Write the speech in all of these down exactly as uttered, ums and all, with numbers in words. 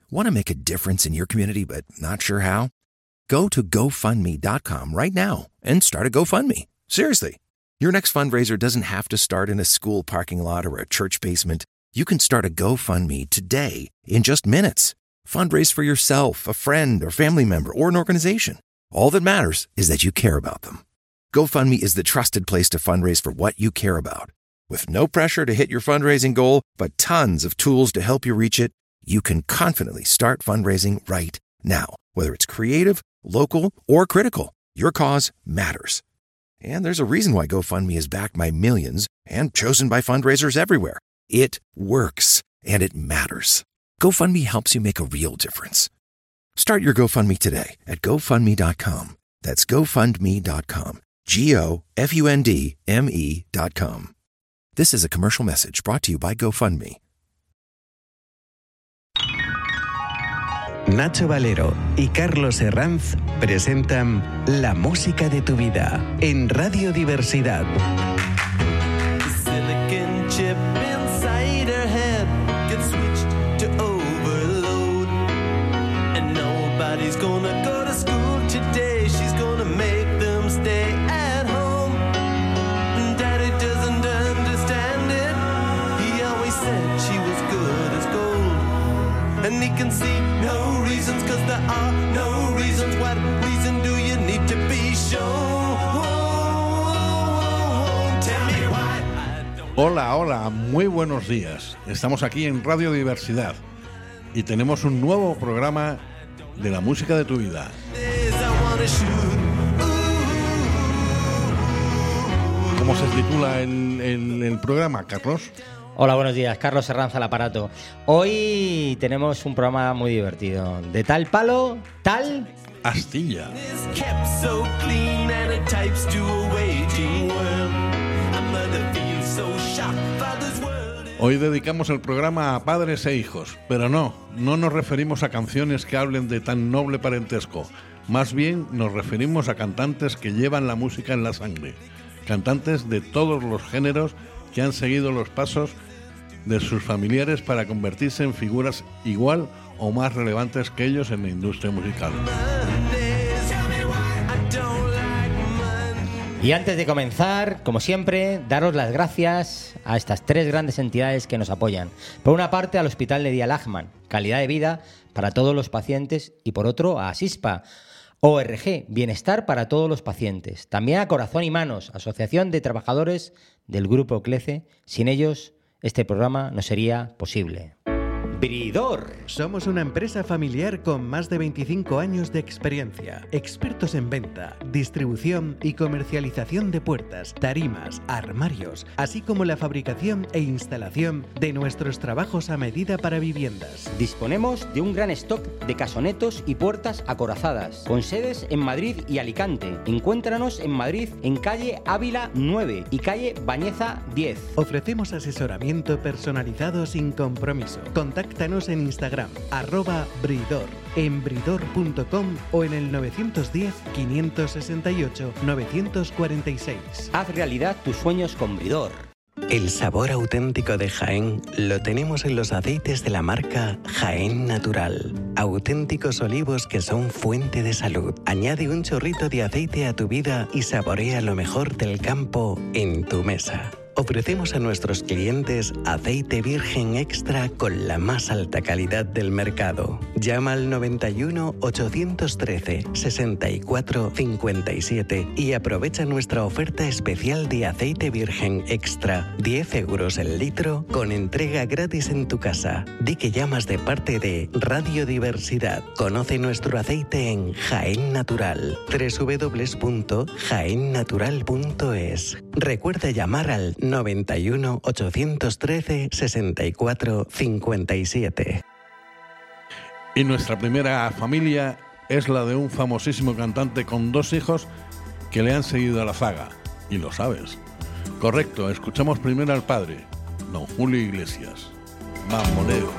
Want to make a difference in your community but not sure how? Go to go fund me dot com right now and start a GoFundMe. Seriously. Your next fundraiser doesn't have to start in a school parking lot or a church basement. You can start a GoFundMe today in just minutes. Fundraise for yourself, a friend, or family member, or an organization. All that matters is that you care about them. GoFundMe is the trusted place to fundraise for what you care about. With no pressure to hit your fundraising goal, but tons of tools to help you reach it, you can confidently start fundraising right now. Whether it's creative, local, or critical, your cause matters. And there's a reason why GoFundMe is backed by millions and chosen by fundraisers everywhere. It works, and it matters. GoFundMe helps you make a real difference. Start your GoFundMe today at go fund me dot com. That's go fund me dot com. G O F U N D M E dot com. This is a commercial message brought to you by GoFundMe. Nacho Valero y Carlos Herranz presentan La música de tu vida en Radio Diversidad. Silicon chip inside her head gets switched to overload, and nobody's gonna go to school today. She's gonna make them stay at home. Daddy doesn't understand it. He always said she was good as gold, and he can see no reasons, cause there are no reasons. What reason do you need to be shown? Tell me why. Hola, hola, muy buenos días. Estamos aquí en Radio Diversidad y tenemos un nuevo programa de la música de tu vida. ¿Cómo se titula el, el, el programa, Carlos? Hola, buenos días. Carlos Herranz al aparato. Hoy tenemos un programa muy divertido. De tal palo, tal... astilla. Hoy dedicamos el programa a padres e hijos, pero no, no nos referimos a canciones que hablen de tan noble parentesco. Más bien nos referimos a cantantes que llevan la música en la sangre. Cantantes de todos los géneros que han seguido los pasos de sus familiares para convertirse en figuras igual o más relevantes que ellos en la industria musical. Y antes de comenzar, como siempre, daros las gracias a estas tres grandes entidades que nos apoyan. Por una parte, al Hospital Nedia Lachman, calidad de vida para todos los pacientes, y por otro, a ASISPA, O R G, bienestar para todos los pacientes. También a Corazón y Manos, Asociación de Trabajadores del Grupo CLECE. Sin ellos, este programa no sería posible. Bridor. Somos una empresa familiar con más de veinticinco años de experiencia, expertos en venta, distribución y comercialización de puertas, tarimas, armarios, así como la fabricación e instalación de nuestros trabajos a medida para viviendas. Disponemos de un gran stock de casonetos y puertas acorazadas, con sedes en Madrid y Alicante. Encuéntranos en Madrid en calle Ávila nueve y calle Bañeza diez. Ofrecemos asesoramiento personalizado sin compromiso. Contáctanos en Instagram, arroba Bridor, en bridor punto com o en el nueve uno cero, cinco seis ocho, nueve cuatro seis. Haz realidad tus sueños con Bridor. El sabor auténtico de Jaén lo tenemos en los aceites de la marca Jaén Natural. Auténticos olivos que son fuente de salud. Añade un chorrito de aceite a tu vida y saborea lo mejor del campo en tu mesa. Ofrecemos a nuestros clientes aceite virgen extra con la más alta calidad del mercado. Llama al noventa y uno, ochocientos trece, sesenta y cuatro cincuenta y siete y aprovecha nuestra oferta especial de aceite virgen extra, diez euros el litro, con entrega gratis en tu casa. Di que llamas de parte de Radio Diversidad. Conoce nuestro aceite en Jaén Natural, doble u doble u doble u punto jaén natural punto es. Recuerda llamar al noventa y uno, ochocientos trece, sesenta y cuatro cincuenta y siete. Y nuestra primera familia es la de un famosísimo cantante con dos hijos que le han seguido a la zaga. Y lo sabes. Correcto, escuchamos primero al padre, don Julio Iglesias. Bamboleo.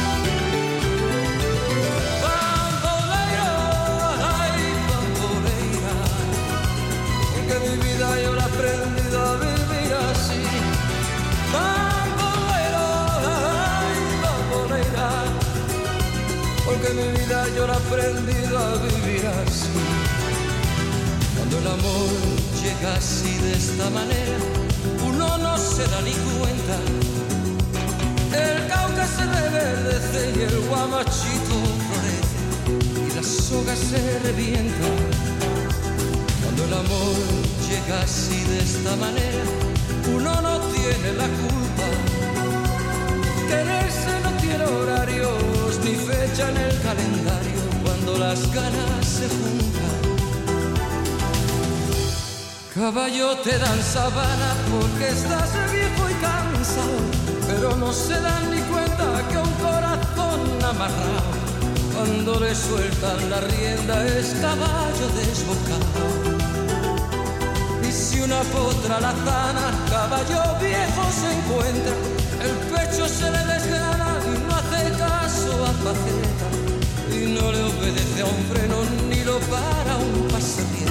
Bamboleo, ay, bamboleo. aprendido a vivir así. Bambolero, ay, bambolera, porque mi vida yo la he aprendido a vivir así. Cuando el amor llega así de esta manera, uno no se da ni cuenta. El cauca se reverdece y el guamachito florece y la soga se revienta. Cuando el amor llega así de esta manera, uno no tiene la culpa. Quererse no tiene horarios ni fecha en el calendario cuando las ganas se juntan. Caballo, te dan sabana porque estás viejo y cansado, pero no se dan ni cuenta que un corazón amarrado, cuando le sueltan la rienda, es caballo desbocado. Y si una potra la zana, caballo viejo se encuentra, el pecho se le desgrana y no hace caso a faceta, y no le obedece a un freno ni lo para un pasatiempo.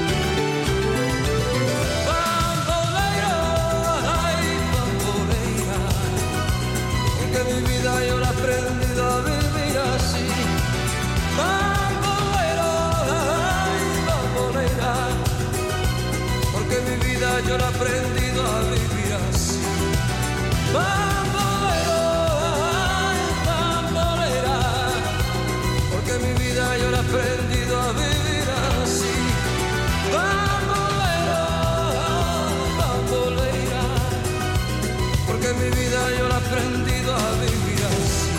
Mi vida yo la he aprendido a vivir así. Bambolero, ay, bambolera, porque mi vida yo la he aprendido a vivir así. Bambolero, ay, bambolera, porque mi vida yo la he aprendido a vivir así. Bambolero, ay, bambolera, porque mi vida yo la he aprendido a vivir así.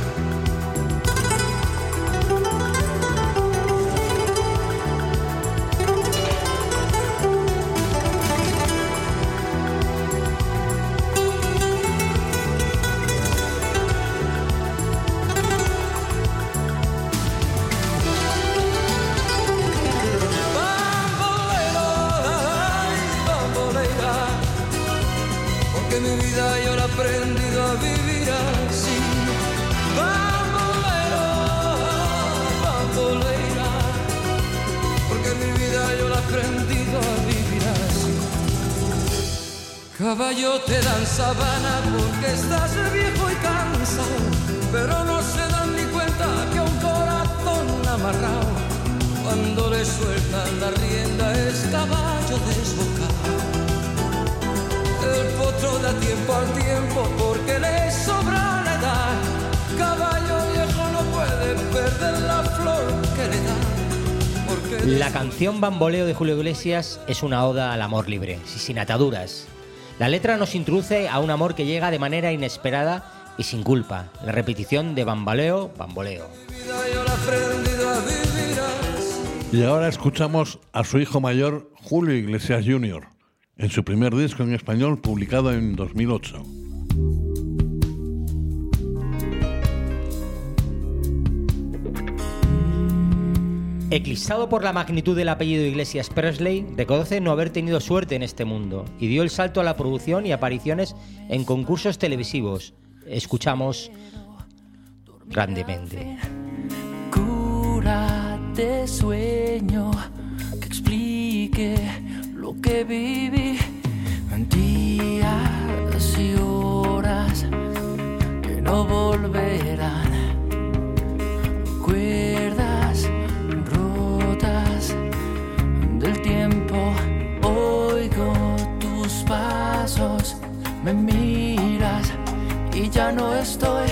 Bambolero, ay, bambolera, porque mi vida yo la he aprendido a vivir así. Bambolero, bambolera, porque mi vida yo la he aprendido a vivir así. Caballo, te dan sabana porque estás viejo y cansado, pero no se dan ni cuenta que un corazón amarrado, cuando le sueltan la rienda, es caballo desbocado. El potro da tiempo al tiempo porque le sobra la edad. Caballo viejo no puede perder la flor que le da. Porque La canción Bamboleo de Julio Iglesias es una oda al amor libre, sin ataduras. La letra nos introduce a un amor que llega de manera inesperada y sin culpa. La repetición de bamboleo, bamboleo. yo la he aprendido a vivir así. Y ahora escuchamos a su hijo mayor, Julio Iglesias junior, en su primer disco en español publicado en dos mil ocho. Eclipsado por la magnitud del apellido Iglesias Presley, reconoce no haber tenido suerte en este mundo y dio el salto a la producción y apariciones en concursos televisivos. Escuchamos grandemente. Cura de sueño que explique lo que viví en días y horas que no volverán. Cuerdas rotas del tiempo, oigo tus pasos, me miras y ya no estoy.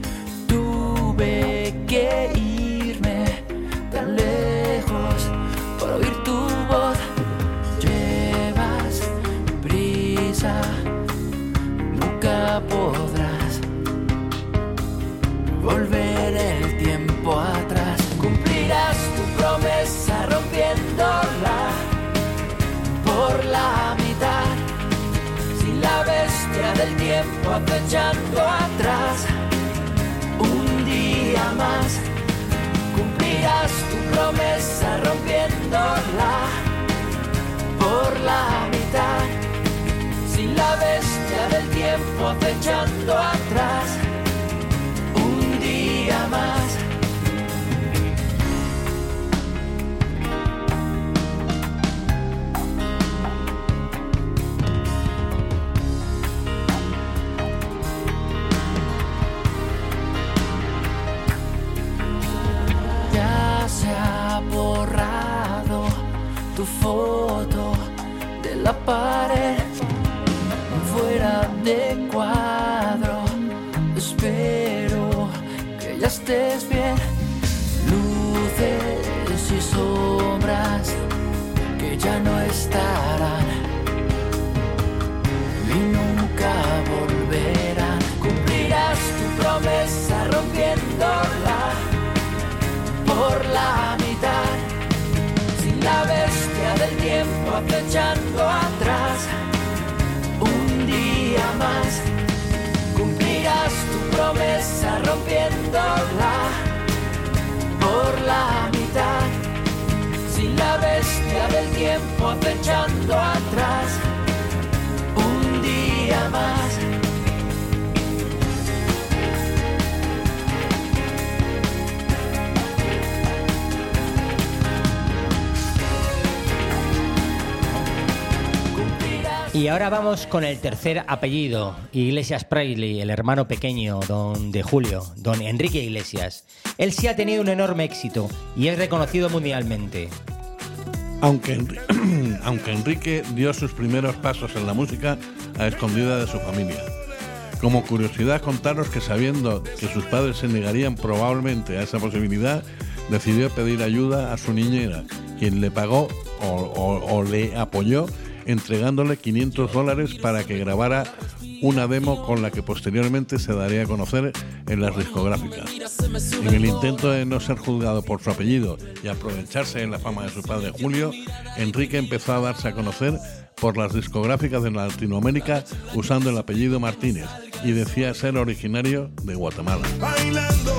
Tuve que irme tan lejos para oír tu voz. Llevas prisa, nunca podrás volver el tiempo atrás. Cumplirás tu promesa rompiéndola por la mitad. Sin la bestia del tiempo acechando atrás. Un día más cumplirás tu promesa rompiéndola por la mitad. Sin la bestia del tiempo acechando atrás. Un día más. tu foto de la pared, fuera de cuadro. Espero que ya estés bien. Luces y sombras que ya no estarán y nunca volverán. Cumplirás tu promesa rompiéndola por la mitad, sin la bestia del tiempo acechando atrás. Un día más cumplirás tu promesa rompiéndola por la mitad, sin la bestia del tiempo acechando atrás. Un día más. Y ahora vamos con el tercer apellido, Iglesias Presley, el hermano pequeño don de Julio, don Enrique Iglesias. Él sí ha tenido un enorme éxito y es reconocido mundialmente. Aunque, aunque Enrique dio sus primeros pasos en la música a escondida de su familia. Como curiosidad, contaros que sabiendo que sus padres se negarían probablemente a esa posibilidad, decidió pedir ayuda a su niñera, quien le pagó o, o, o le apoyó entregándole quinientos dólares para que grabara una demo con la que posteriormente se daría a conocer en las discográficas. En el intento de no ser juzgado por su apellido y aprovecharse de la fama de su padre Julio, Enrique empezó a darse a conocer por las discográficas de Latinoamérica usando el apellido Martínez y decía ser originario de Guatemala. Bailando.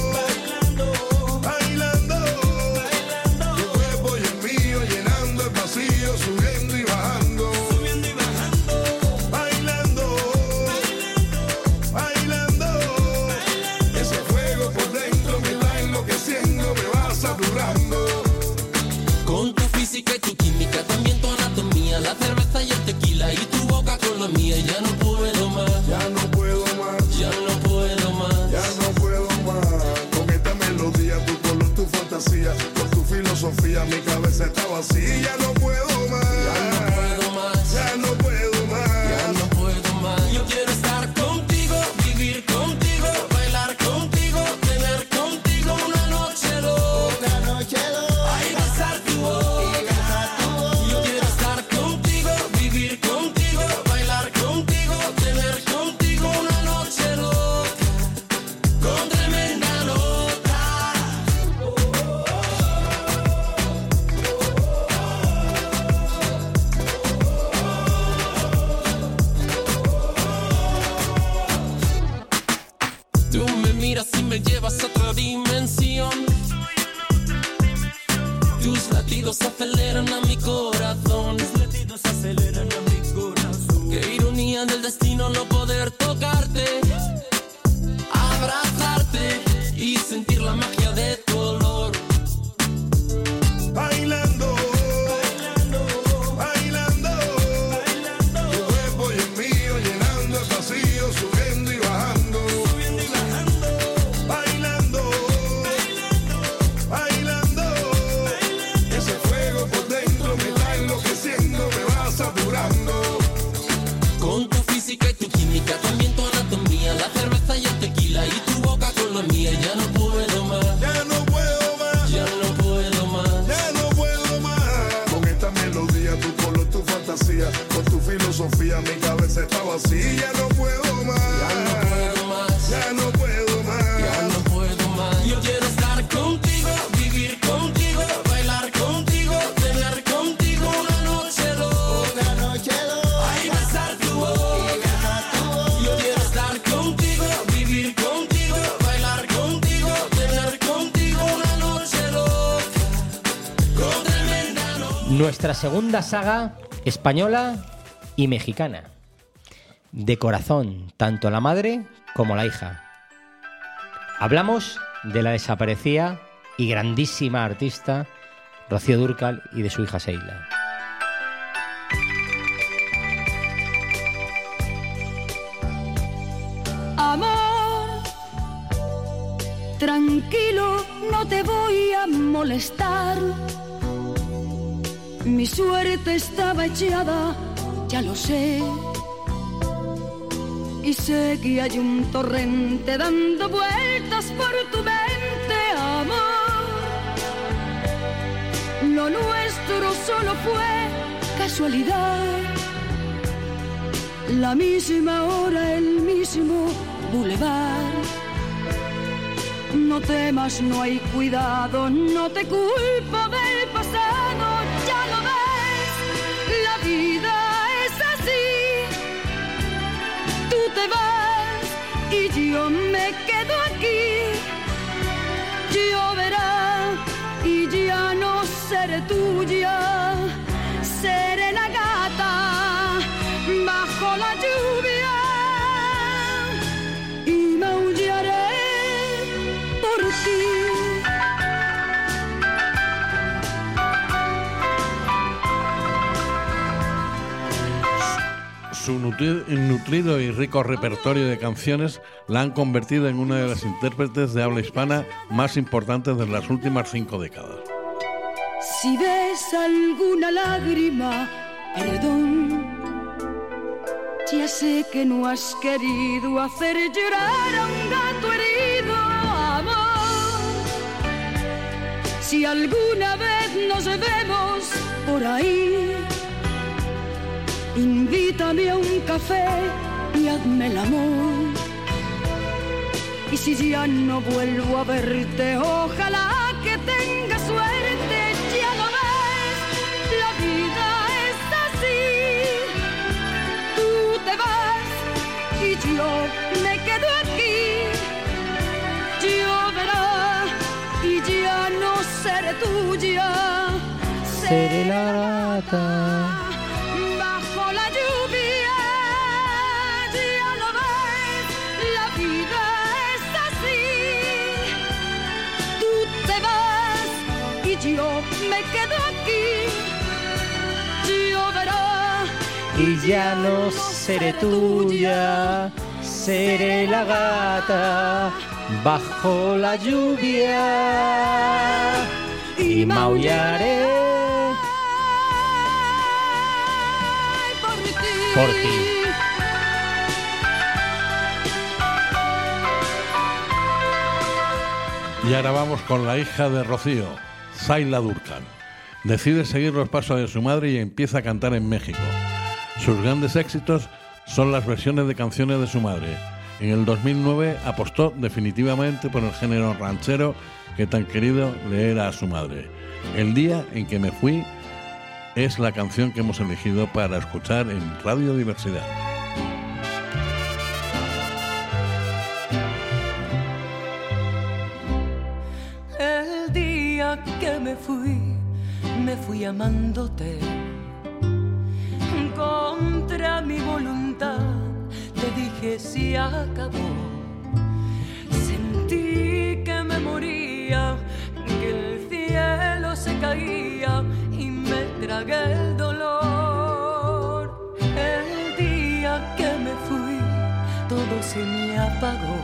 Mía, ya no puedo más, ya no puedo más, ya no puedo más, ya no puedo más. Con esta melodía, tu color, tu fantasía, con tu filosofía, mi cabeza está vacía. Ya no puedo más, ya no puedo más, ya no puedo más, ya no puedo más. Yo quiero estar contigo, vivir contigo, bailar contigo, tener contigo una noche loca, una noche loca. ay, besar tu boca. Yo quiero estar contigo, vivir contigo, contigo, tener contigo una noche loca, con tremenda nota. Tú me miras y me llevas a otra dimensión. Tus latidos aceleran a mi corazón. Tus latidos aceleran a mi corazón. Qué ironía del destino no poder tocarte, abrazarte y sentir la magia de tu olor. Bailando, bailando, bailando, bailando. Tu cuerpo y el mío llenando el vacío, subiendo y bajando, subiendo y bajando. Bailando, bailando, bailando, bailando. Ese fuego por dentro me está enloqueciendo, me va saturando. Con tu física y tu química, también tu anatomía, la cerveza y el tequila y tu boca con la mía. Ya no puedo más, Ya no puedo más, ya no puedo más, ya no puedo más. Con esta melodía, tu color, tu fantasía, con tu filosofía, mi cabeza está vacía. Ya no puedo más, ya no puedo más, ya no puedo más, ya no puedo más. Yo quiero estar contigo, vivir contigo, bailar contigo, tener contigo una noche loca, una noche loca. ay, besar tu boca. Yo quiero estar contigo, vivir contigo, bailar contigo, tener contigo una noche loca, con tremenda nota. Nuestra segunda saga, española y mexicana. De corazón, tanto la madre como la hija. Hablamos de la desaparecida y grandísima artista Rocío Dúrcal y de su hija Sheila. Amor, tranquilo, no te voy a molestar. Mi suerte estaba echada, ya lo sé. Y sé que hay un torrente dando vueltas por tu mente, amor. Lo nuestro solo fue casualidad. La misma hora, el mismo bulevar. No temas, no hay cuidado, no te culpo del pasado. Ya lo ves, la vida es así. Tú te vas y yo me quedo aquí. Lloverá y ya no seré tuya. Seré la gata bajo la lluvia y maullaré por ti. Su nutri- nutrido y rico repertorio de canciones la han convertido en una de las intérpretes de habla hispana más importantes de las últimas cinco décadas. Si ves alguna lágrima, perdón. Ya sé que no has querido hacer llorar a un gato herido, amor. Si alguna vez nos vemos por ahí, invítame a un café y hazme el amor. Y si ya no vuelvo a verte, ojalá que tengas suerte. Ya lo ves, la vida es así. Tú te vas y yo me quedo aquí. Lloverá y ya no seré tuya. Seré la gata. Bajo la lluvia, ya lo ves, la vida es así. Tú te vas y yo me quedo aquí. Lloverá Y ya no seré tuya, seré la gata bajo la lluvia y maullaré por ti. por ti. Y ahora vamos con la hija de Rocío, Zayla Durcan. Decide seguir los pasos de su madre y empieza a cantar en México. Sus grandes éxitos son las versiones de canciones de su madre. En el dos mil nueve apostó definitivamente por el género ranchero que tan querido le era a su madre. El día en que me fui es la canción que hemos elegido para escuchar en Radio Diversidad. El día que me fui, me fui amándote. Contra mi voluntad te dije se acabó. Sentí que me moría, que el cielo se caía y me tragué el dolor. El día que me fui, todo se me apagó.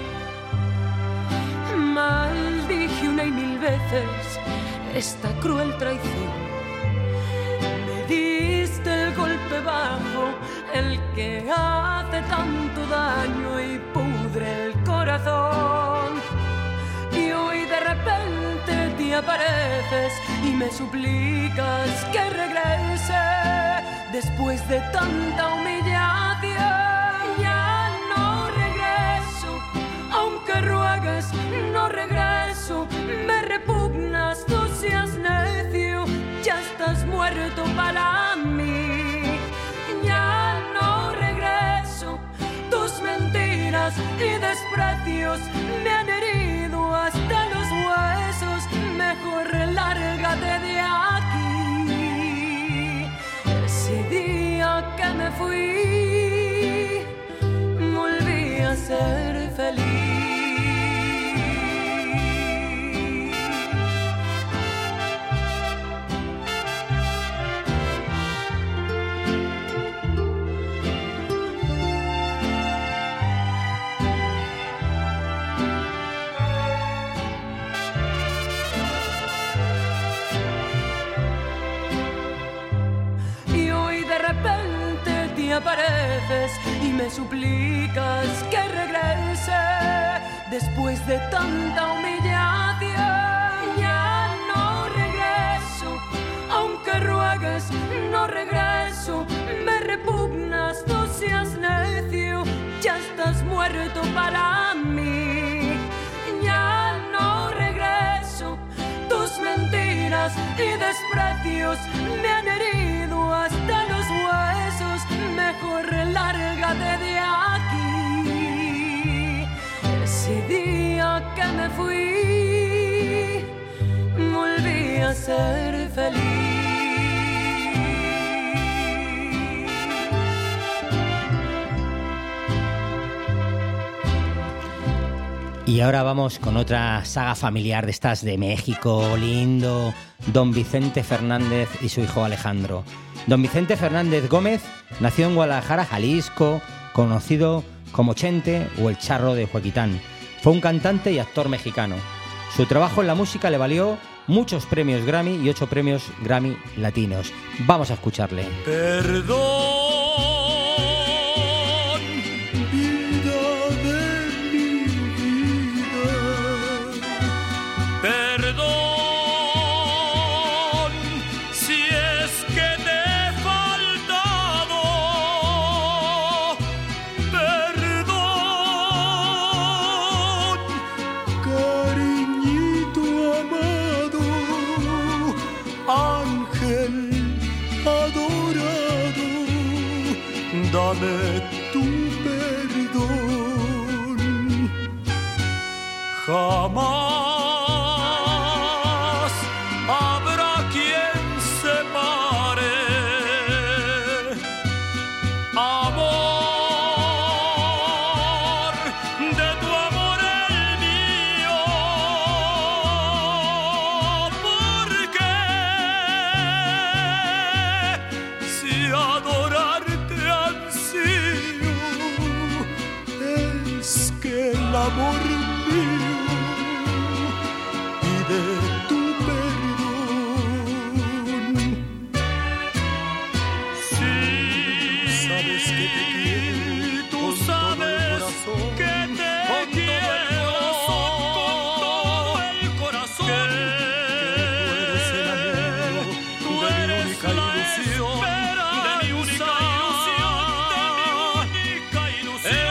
Maldije una y mil veces esta cruel traición. Me diste el golpe bajo, el que hace tanto daño y pudre el corazón. Y hoy de repente te apareces y me suplicas que regrese después de tanta humillación. Ya no regreso, aunque ruegues, no regreso. Me repugnas, tú seas necio, ya estás muerto para mí. Ya no regreso, tus mentiras y desprecios me han herido hasta los huesos. Mejor lárgate de aquí. Ese día que me fui, volví a ser feliz. apareces y me suplicas que regrese después de tanta humillación. Ya no regreso, aunque ruegues, no regreso. Me repugnas, no seas necio, ya estás muerto para mí. Ya no regreso, tus mentiras y desprecios me han herido hasta los huesos. Mejor lárgate de aquí. Ese día que me fui, volví a ser feliz. Y ahora vamos con otra saga familiar de estas de México, lindo, don Vicente Fernández y su hijo Alejandro. Don Vicente Fernández Gómez nació en Guadalajara, Jalisco, conocido como Chente o el Charro de Juequitán. Fue un cantante y actor mexicano. Su trabajo en la música le valió muchos premios Grammy y ocho premios Grammy latinos. Vamos a escucharle. Perdón. Dame tu perdón. Jamás habrá quien separe amor de tu amor el mío, porque si adorarte es que el amor mío pide tu perdón. Sí, sabes que te quiero, tú sabes que te quiero con todo el corazón. Que tú eres el anhelo, tú eres la ilusión de mi única ilusión, de mi única ilusión.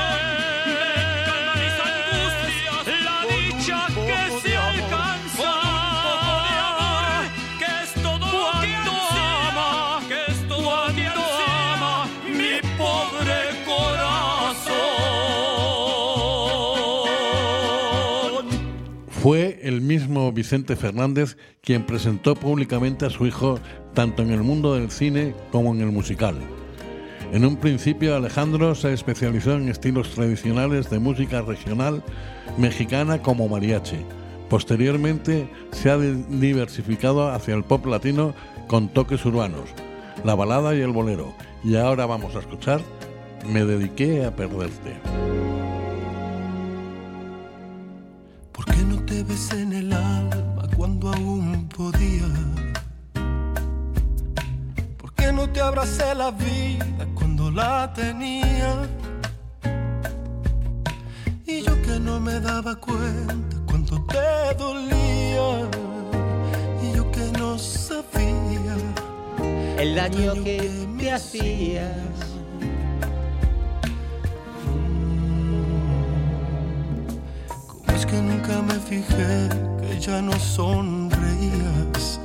Fue el mismo Vicente Fernández quien presentó públicamente a su hijo tanto en el mundo del cine como en el musical. En un principio, Alejandro se especializó en estilos tradicionales de música regional mexicana como mariachi. Posteriormente, se ha diversificado hacia el pop latino con toques urbanos, la balada y el bolero. Y ahora vamos a escuchar Me dediqué a perderte. ¿Por qué no te besé en el alma cuando aún podía? ¿Por qué no te abracé la vida cuando la tenía? Y yo que no me daba cuenta cuánto te dolía, y yo que no sabía el daño que te hacías. Es que nunca me fijé que ya no sonreías,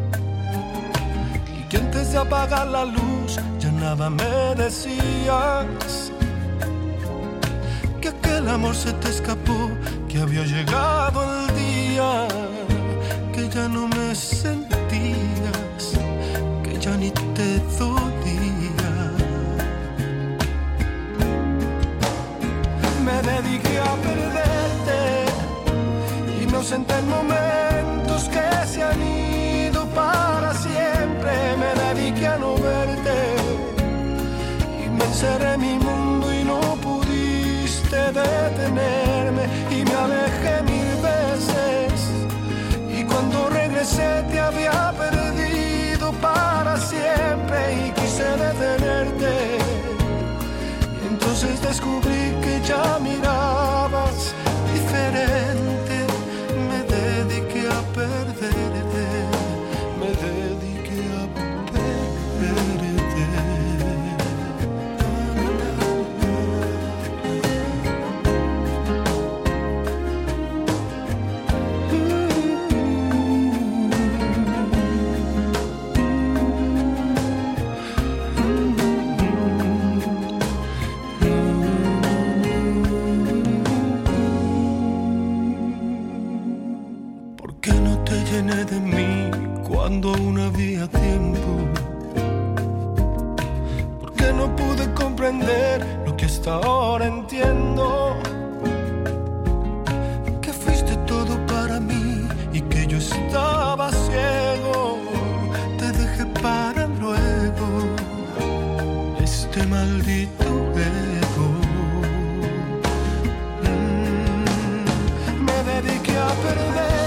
y que antes de apagar la luz ya nada me decías, que aquel amor se te escapó, que había llegado el día, que ya no me sentías, que ya ni te dolía. Me dediqué a perderte, inocente en momentos que se han ido para siempre. Me dediqué a no verte y me encerré en mi mundo y no pudiste detenerme, y me alejé mil veces, y cuando regresé te había perdido. descubrí que ya mirabas diferente, me dediqué a perderte, me dediqué a perderte. De mí cuando aún había tiempo, porque no pude comprender lo que hasta ahora entiendo, que fuiste todo para mí y que yo estaba ciego, te dejé para luego este maldito ego. Mm, me dediqué a perderte,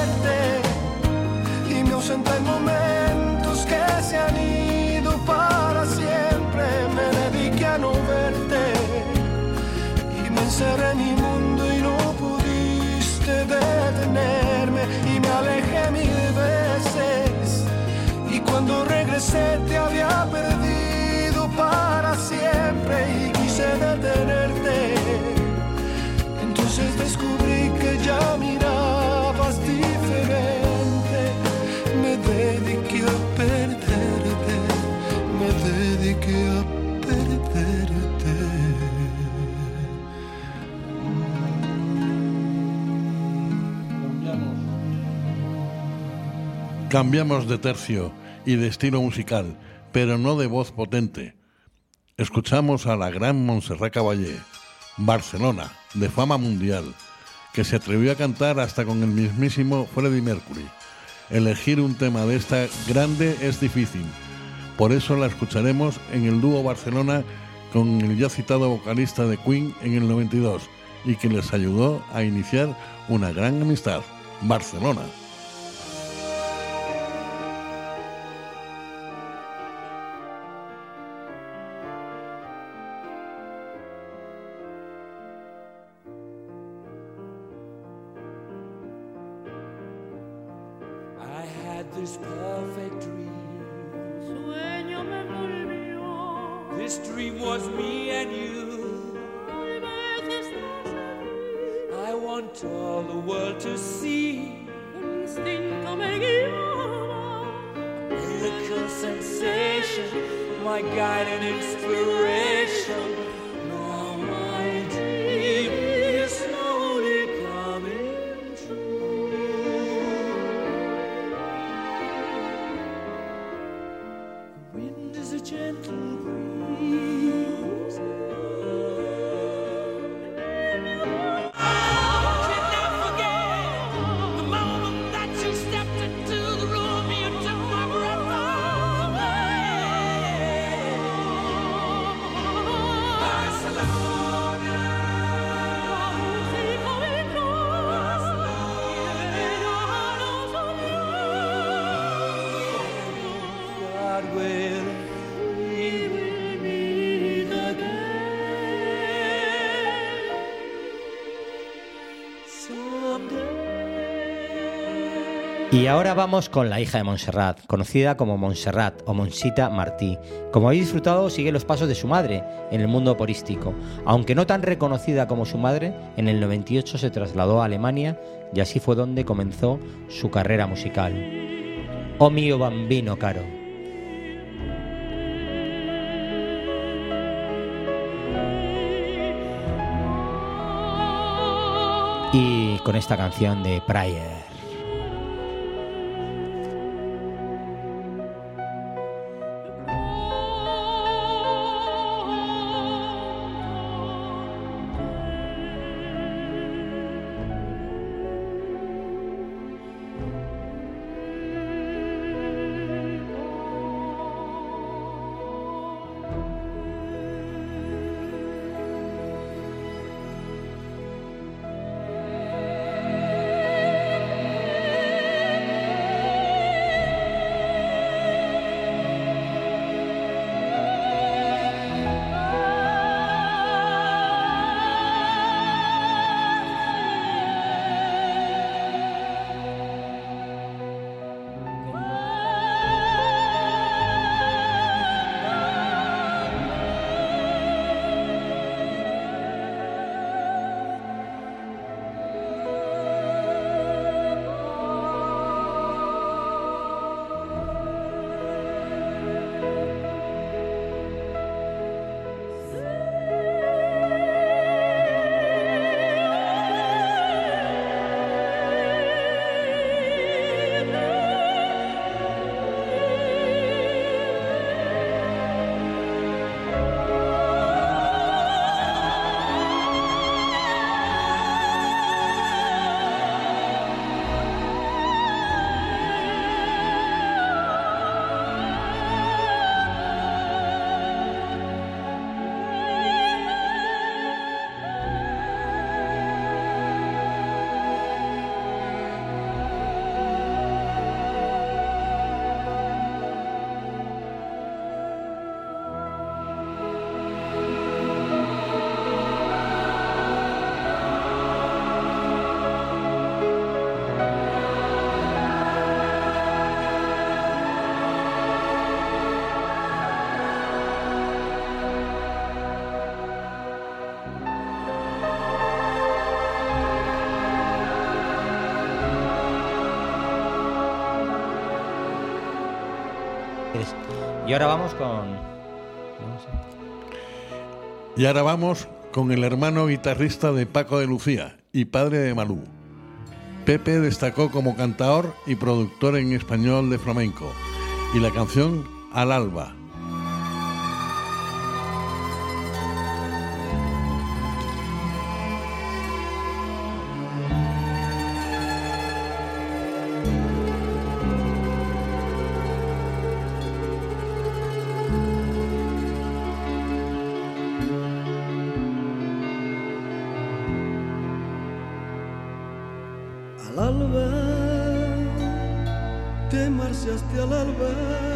en momentos que se han ido para siempre, me dediqué a no verte y me encerré en mi mundo y no pudiste detenerme y me alejé mil veces y cuando regresé te había perdido para siempre y quise detenerte, entonces descubrí que ya mirabas diferente. Me dediqué a perderte, me dediqué a perderte. Cambiamos de tercio y de estilo musical, pero no de voz potente. Escuchamos a la gran Montserrat Caballé, Barcelona, de fama mundial, que se atrevió a cantar hasta con el mismísimo Freddie Mercury. Elegir un tema de esta grande es difícil, por eso la escucharemos en el dúo Barcelona con el ya citado vocalista de Queen en el noventa y dos y que les ayudó a iniciar una gran amistad, Barcelona. This perfect dream, Sueño me volvió. This dream was me and you. Tal vez estás aquí. I want all the world to see. Un instinto me guiaba. Miracle sensation, my guide and inspiration. Now my dream is slowly coming true. The wind is a gentle breeze. Y ahora vamos con la hija de Montserrat, conocida como Montserrat o Monsita Martí. Como habéis disfrutado, sigue los pasos de su madre en el mundo operístico. Aunque no tan reconocida como su madre, en el noventa y ocho se trasladó a Alemania y así fue donde comenzó su carrera musical. Oh mio bambino caro. Y con esta canción de Prayer. Y ahora vamos con... Y ahora vamos con el hermano guitarrista de Paco de Lucía y padre de Malú. Pepe destacó como cantador y productor en español de flamenco, y la canción Al Alba. Al alba, te marchaste al alba,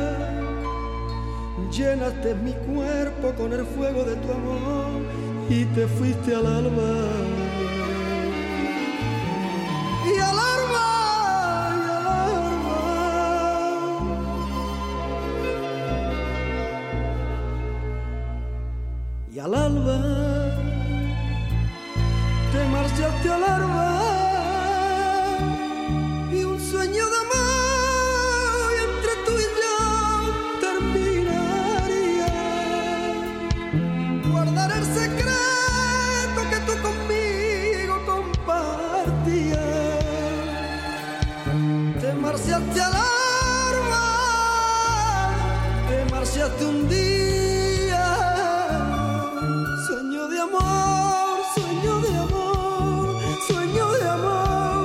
llenaste mi cuerpo con el fuego de tu amor y te fuiste al alba. Y al alba, y al alba, y al alba, te marchaste al alba. Sueño de amor entre tú y yo terminaría. Guardar el secreto que tú conmigo compartías. Te marchaste al alba, te marchaste un día. Sueño de amor, sueño de amor, sueño de amor.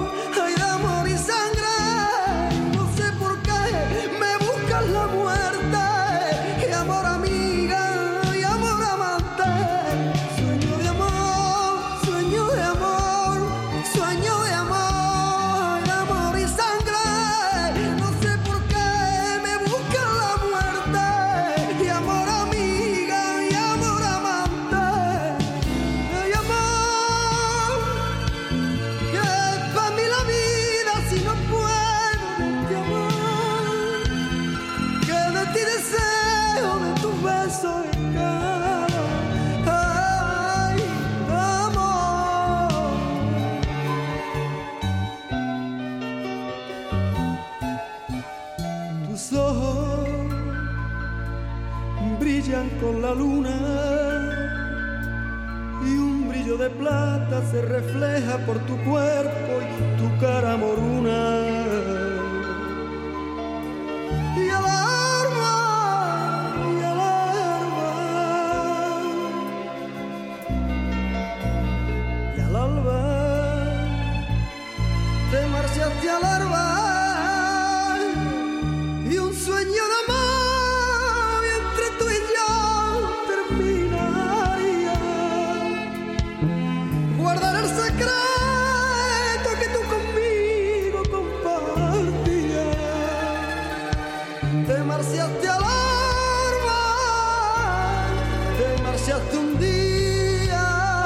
Con la luna y un brillo de plata se refleja por tu cuerpo y tu cara moruna. Y al alba, y al alba, y al alba, te marchaste al alba y un sueño de amor. Guardar el secreto que tú conmigo compartías. Te marchaste al alba, te marchaste un día.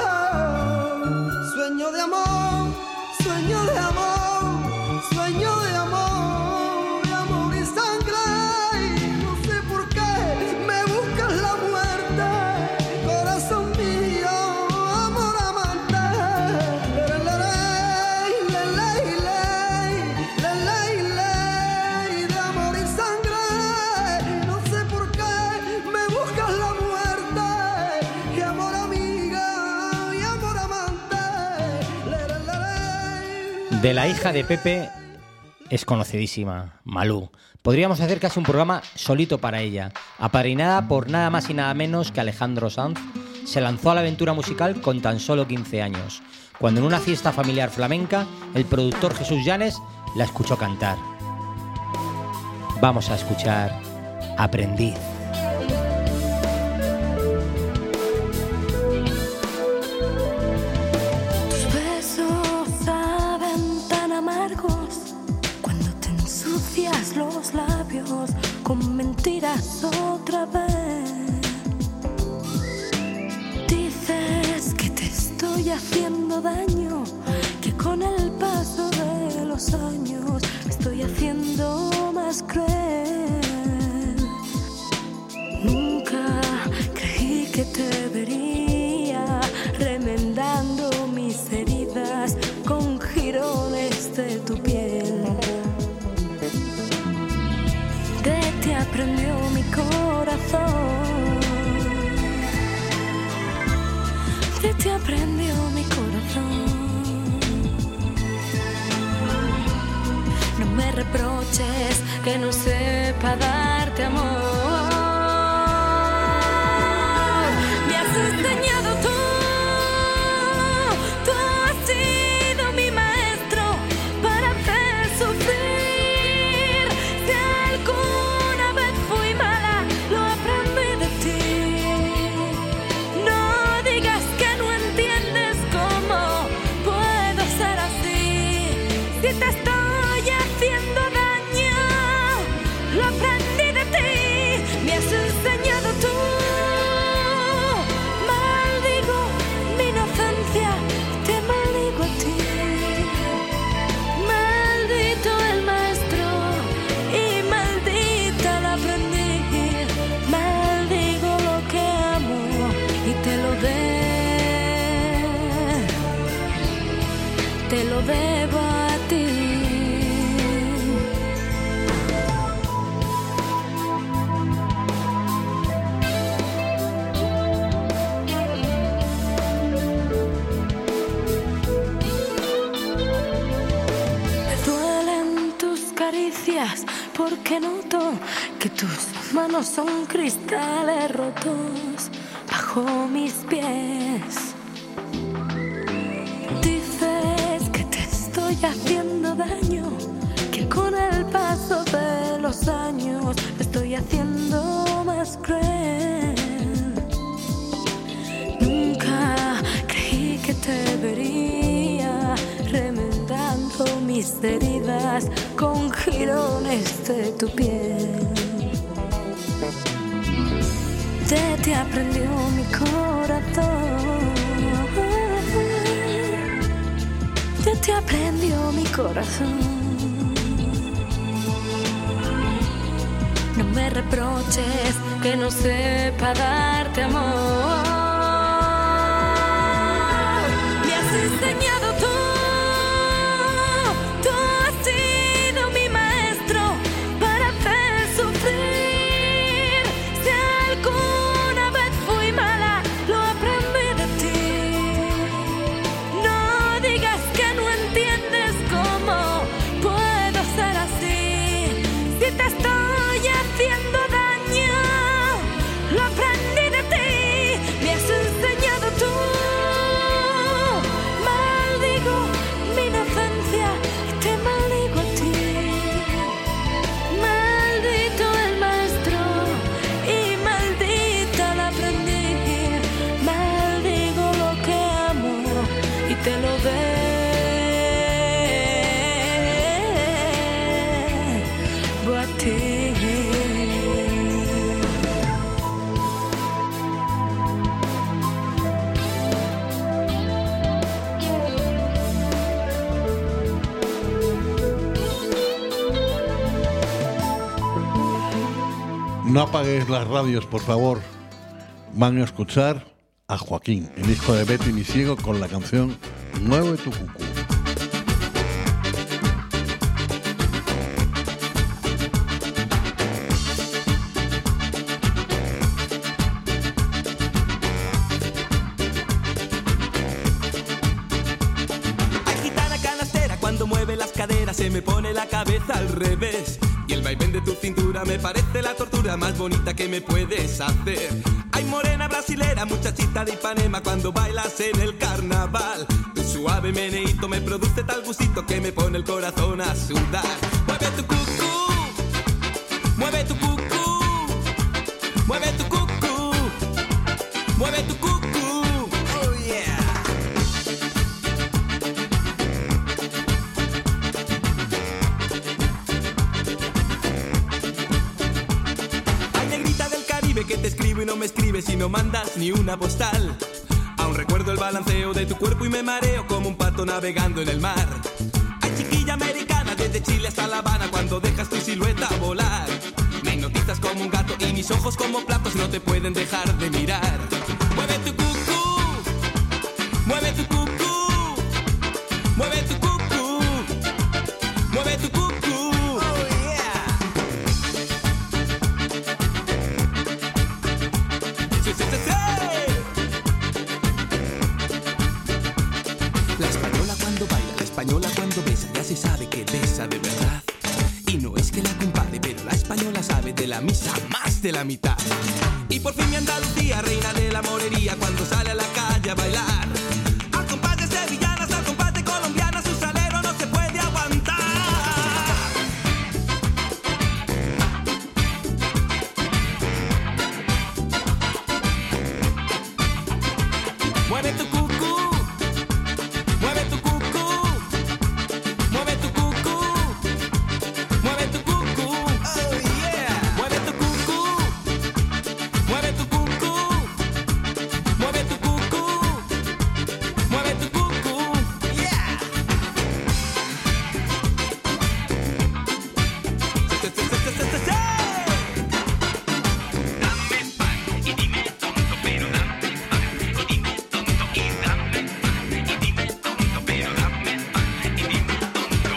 Sueño de amor, sueño de amor, sueño de amor, de amor y sangre. Y no sé por qué me buscas la muerte, corazón mío. De la hija de Pepe es conocidísima, Malú. Podríamos hacer casi un programa solito para ella. Apadrinada por nada más y nada menos que Alejandro Sanz, se lanzó a la aventura musical con tan solo quince años, cuando en una fiesta familiar flamenca el productor Jesús Llanes la escuchó cantar. Vamos a escuchar Aprendiz. Los labios con mentiras otra vez. Dices que te estoy haciendo daño, que con el paso de los años me estoy haciendo más cruel. Nunca creí que te vería remendando mis heridas con jirones de tu piel. De ti aprendió mi corazón reproches que no sepa darte amor. Me has enseñado tú, tú has sido mi maestro para hacer sufrir. Si alguna vez fui mala, lo aprendí de ti. No digas que no entiendes cómo puedo ser así. Si te estoy haciendo daño, lo aprendí de ti. Me has enseñado tú. Maldigo mi inocencia, te maldigo a ti. Maldito el maestro y maldita la aprendí. Maldigo lo que amo y te lo de, te lo debo a ti. Me duelen tus caricias porque noto que tus manos son cristales rotos bajo mis pies. Dices que te estoy haciendo daño, que con el paso de los años me estoy haciendo más cruel. Nunca creí que te vería remendando mis heridas con jirones de tu piel. Ya te aprendió mi corazón, ya te aprendió mi corazón. No me reproches que no sepa darte amor. Me has enseñado tú, tú has sido mi maestro para hacer sufrir. Si alguna vez fui mala, lo aprendí de ti. No digas que no entiendes cómo puedo ser así. Si te estoy haciendo daño, lo aprendí de ti. Me has enseñado tú. Maldigo mi inocencia y te maldigo a ti. Maldito el maestro y maldita la aprendí. Maldigo lo que amo y te lo debo a ti. No apaguéis las radios, por favor. Van a escuchar a Joaquín, el hijo de Betty mi ciego, con la canción Mueve tu cucú. Ay, gitana canastera, cuando mueve las caderas se me pone la cabeza al revés. Y el vaivén de tu cintura me parece la tortura más bonita que me puedes hacer. Ay, morena brasilera, muchachita de Ipanema, cuando bailas en el carnaval. Tu suave meneíto me produce tal gustito que me pone el corazón a sudar. Mueve tu cucú, mueve tu cucú, mueve tu cucú, mueve tu cucú. Oh yeah. Ay, negrita del Caribe, que te escribo y no me escribes y no mandas ni una postal. Aún recuerdo el balanceo de tu cuerpo y me mareo como un pato navegando en el mar. Ay, chiquilla americana, desde Chile hasta La Habana, cuando dejas tu silueta volar. Me hipnotizas como un gato y mis ojos como platos no te pueden dejar de mirar. Mueve tu cucú, mueve tu cucú, mueve tu cucú, mueve tu cucú. Oh yeah. Sí, sí, sí, sí. La española cuando baila, la española cuando besa, ya se sabe que besa de verdad. más de la mitad. Y por fin mi Andalucía, reina de la morería, cuando sale a la calle a bailar. Al compás de sevillanas, al compás de colombianas, su salero no se puede aguantar. Mueve tu cucú, mueve tu cucú, mueve tu cucú, mueve tu cucú, oh yeah. Mueve tu cucú, mueve tu cucú, mueve tu cucú, mueve tu cucú, yeah. Se, se, se, se, se, se, se. Dame pan y dime tonto, pero dame pan y dime tonto y dame pan y dime tonto, pero dame pan y dime tonto.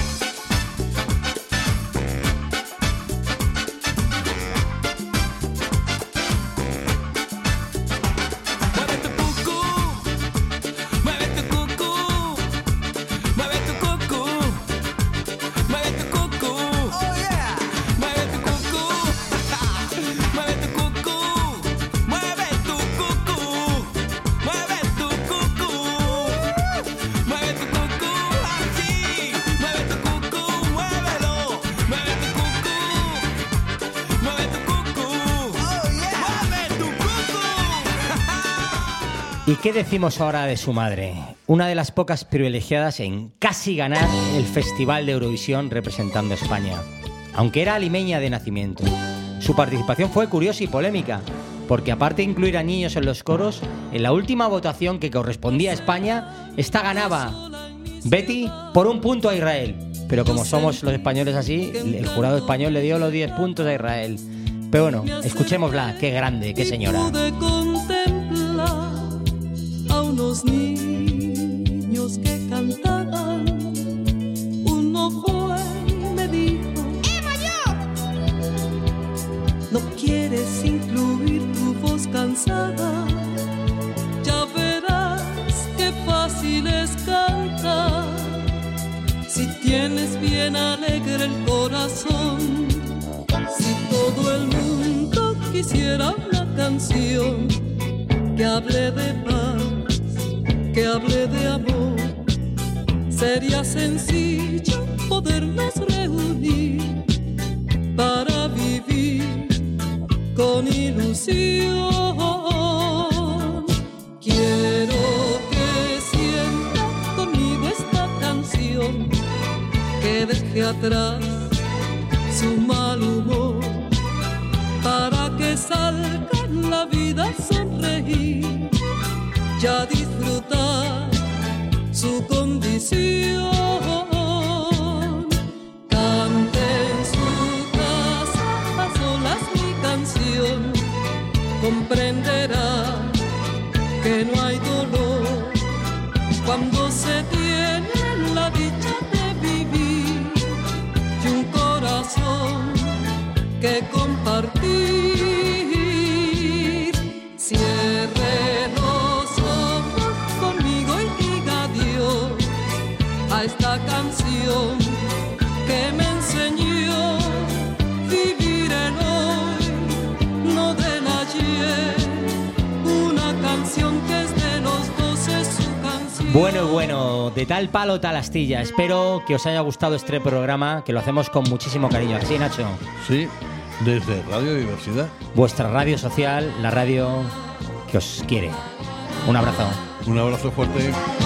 Mueve tu cucú, mueve tu cucú, mueve tu cucú, mueve tu cucú, oh yeah. Mueve tu cucú, mueve tu cucú, mueve tu cucú, mueve tu cucú, mueve tu cucú, así, mueve tu cucú, muévelo, mueve tu cucú, mueve tu cucú, oh yeah. Mueve tu cucú. ¿Y qué decimos ahora de su madre? Una de las pocas privilegiadas en casi ganar el Festival de Eurovisión representando a España, aunque era limeña de nacimiento. Su participación fue curiosa y polémica, porque aparte de incluir a niños en los coros, en la última votación que correspondía a España, esta ganaba Betty por un punto a Israel. Pero como somos los españoles así, el jurado español le dio los diez puntos a Israel. Pero bueno, escuchémosla, qué grande, qué señora. Pude contemplar a unos niños que cantaban. Uno fue y me dijo: no quieres incluir tu voz cansada, ya verás qué fácil es cantar. Si tienes bien alegre el corazón, si todo el mundo quisiera una canción que hable de paz, que hable de amor, sería sencillo podernos reunir para vivir con ilusión. Quiero que sienta conmigo esta canción, que deje atrás su mal humor, para que salga en la vida a sonreír y a disfrutar su condición. Cante en su casa a solas mi canción, comprenderá que no hay dolor cuando se tiene la dicha de vivir y un corazón que compartir. Cierre los ojos conmigo y diga adiós a esta canción que me enseñó vivir el hoy, no del ayer. Una canción que es de los dos, es su canción. Bueno, bueno, de tal palo tal astilla. Espero que os haya gustado este programa, que lo hacemos con muchísimo cariño. ¿Sí, Nacho? Sí, desde Radio Diversidad. Vuestra radio social, la radio que os quiere. Un abrazo. Un abrazo fuerte.